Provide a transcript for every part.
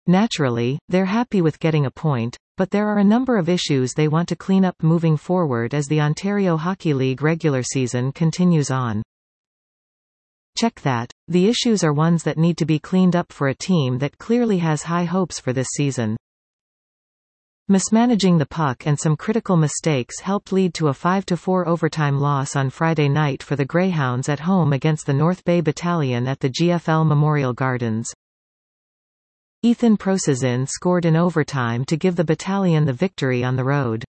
Naturally, they're happy with getting a point, but there are a number of issues they want to clean up moving forward as the Ontario Hockey League regular season continues on. Check that. The issues are ones that need to be cleaned up for a team that clearly has high hopes for this season. Mismanaging the puck and some critical mistakes helped lead to a 5-4 overtime loss on Friday night for the Greyhounds at home against the North Bay Battalion at the GFL Memorial Gardens. Ethan Prosazin scored in overtime to give the battalion the victory on the road.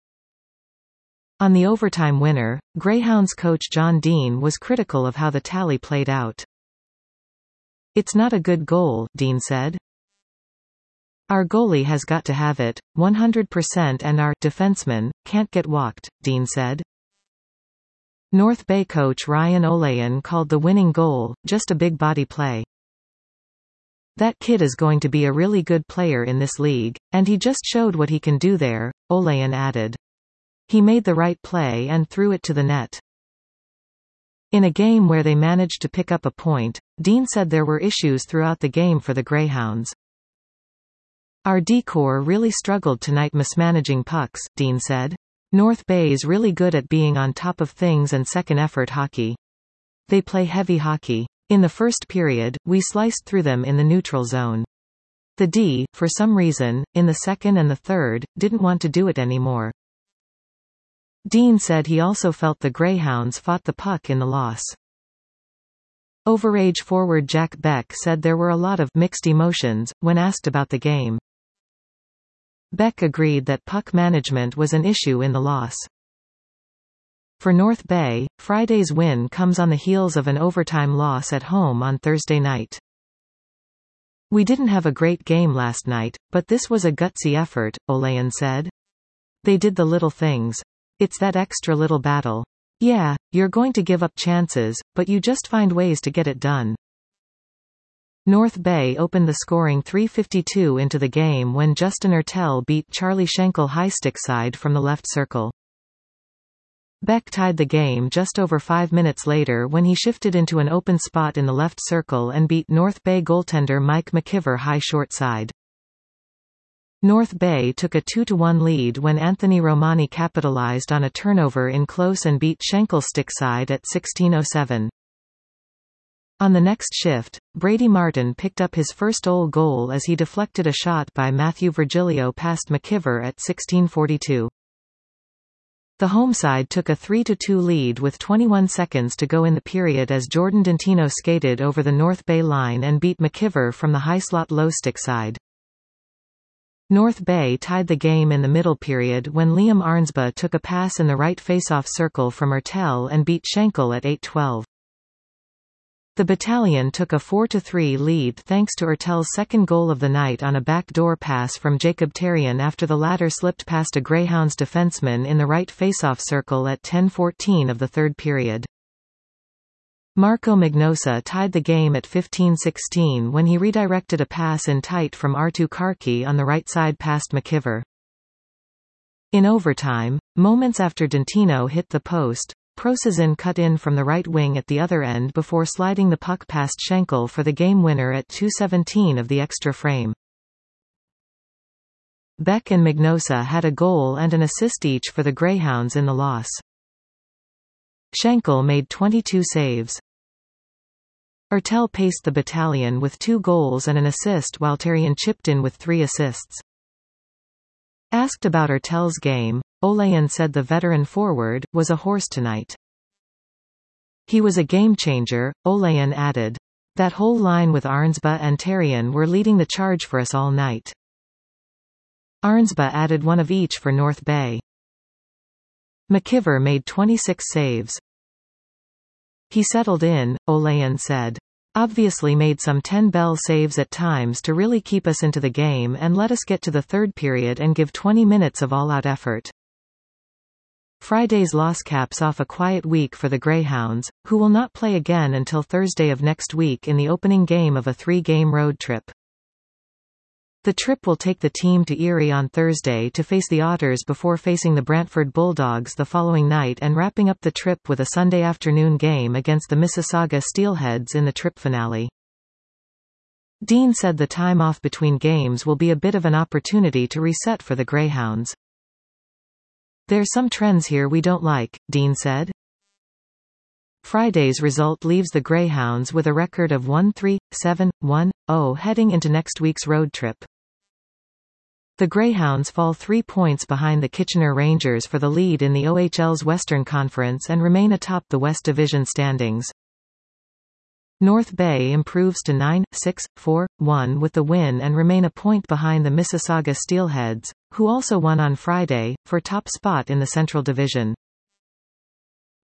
On the overtime winner, Greyhounds coach John Dean was critical of how the tally played out. "It's not a good goal," Dean said. "Our goalie has got to have it, 100%, and our defenseman can't get walked," Dean said. North Bay coach Ryan Olayan called the winning goal just a big body play. "That kid is going to be a really good player in this league, and he just showed what he can do there," Olayan added. "He made the right play and threw it to the net." In a game where they managed to pick up a point, Dean said there were issues throughout the game for the Greyhounds. "Our D-corps really struggled tonight mismanaging pucks," Dean said. "North Bay's really good at being on top of things and second-effort hockey. They play heavy hockey. In the first period, we sliced through them in the neutral zone. The D, for some reason, in the second and the third, didn't want to do it anymore." Dean said he also felt the Greyhounds fought the puck in the loss. Overage forward Jack Beck said there were a lot of mixed emotions when asked about the game. Beck agreed that puck management was an issue in the loss. For North Bay, Friday's win comes on the heels of an overtime loss at home on Thursday night. "We didn't have a great game last night, but this was a gutsy effort," Olayan said. "They did the little things. It's that extra little battle. Yeah, you're going to give up chances, but you just find ways to get it done." North Bay opened the scoring 3:52 into the game when Justin Ertel beat Charlie Schenkel high stick side from the left circle. Beck tied the game just over 5 minutes later when he shifted into an open spot in the left circle and beat North Bay goaltender Mike McKiver high short side. North Bay took a 2-1 lead when Anthony Romani capitalized on a turnover in close and beat Schenkel stick side at 16:07. On the next shift, Brady Martin picked up his first own goal as he deflected a shot by Matthew Virgilio past McKiver at 16:42. The home side took a 3-2 lead with 21 seconds to go in the period as Jordan Dentino skated over the North Bay line and beat McKiver from the high slot low stick side. North Bay tied the game in the middle period when Liam Arnsba took a pass in the right faceoff circle from Ertel and beat Schenkel at 8:12. The battalion took a 4-3 lead thanks to Ertel's second goal of the night on a backdoor pass from Jacob Terrien after the latter slipped past a Greyhounds defenseman in the right faceoff circle at 10:14 of the third period. Marco Magnosa tied the game at 15:16 when he redirected a pass in tight from Artu Karki on the right side past McKiver. In overtime, moments after Dentino hit the post, Prosazin cut in from the right wing at the other end before sliding the puck past Schenkel for the game winner at 2:17 of the extra frame. Beck and Magnosa had a goal and an assist each for the Greyhounds in the loss. Schenkel made 22 saves. Ertel paced the battalion with 2 goals and an assist while Terrien chipped in with 3 assists. Asked about Ertel's game, Olayan said the veteran forward was a horse tonight. "He was a game changer," Olayan added. "That whole line with Arnsba and Terrien were leading the charge for us all night." Arnsba added 1 of each for North Bay. McKiver made 26 saves. "He settled in," Olayan said. "Obviously made some 10-bell saves at times to really keep us into the game and let us get to the third period and give 20 minutes of all-out effort." Friday's loss caps off a quiet week for the Greyhounds, who will not play again until Thursday of next week in the opening game of a 3-game road trip. The trip will take the team to Erie on Thursday to face the Otters before facing the Brantford Bulldogs the following night and wrapping up the trip with a Sunday afternoon game against the Mississauga Steelheads in the trip finale. Dean said the time off between games will be a bit of an opportunity to reset for the Greyhounds. There's some trends here we don't like, Dean said. Friday's result leaves the Greyhounds with a record of 1-3-7-1-0 heading into next week's road trip. The Greyhounds fall 3 points behind the Kitchener Rangers for the lead in the OHL's Western Conference and remain atop the West Division standings. North Bay improves to 9-6-4-1 with the win and remain a point behind the Mississauga Steelheads, who also won on Friday, for top spot in the Central Division.